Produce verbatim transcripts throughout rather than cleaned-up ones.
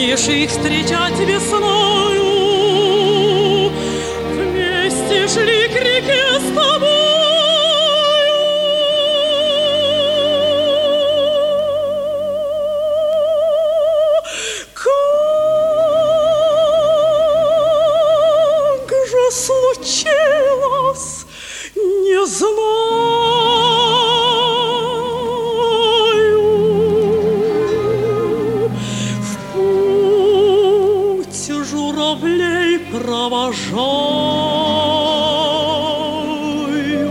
станешь их встречать весною, вместе шли к реке с тобою. Как же случилось, не знаю. В путь журавлей провожаю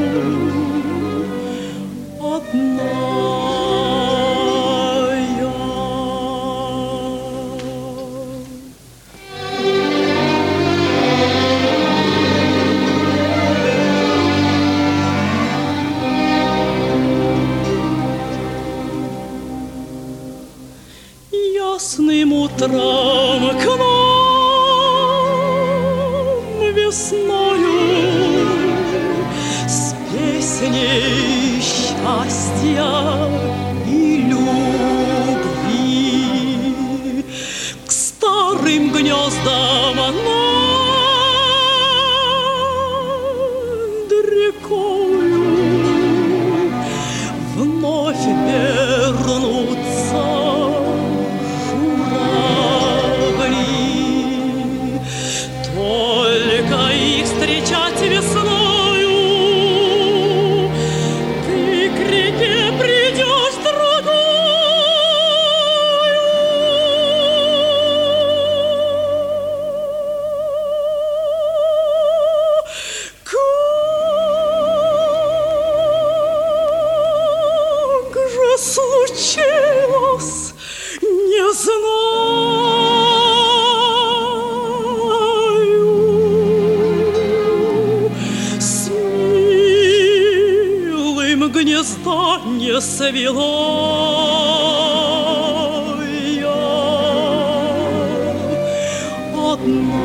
одна я. Ясным утром к нам весною с песней счастья и любви к старым гнездам над рекою вновь вернутся только их встречать весною, ты к реке придешь другою. Как же случилось, не знаю. Гнезда не свела я одна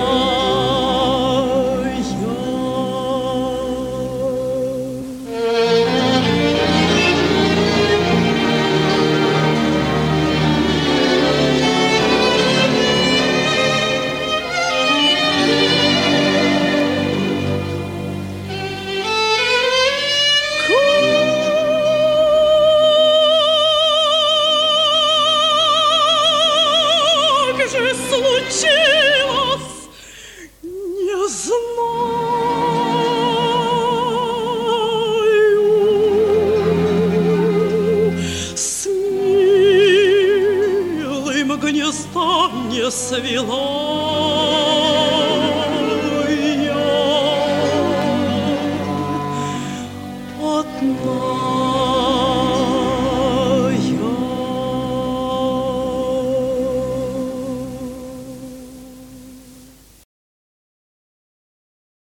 случилось, не знаю. С милым гнезда не свела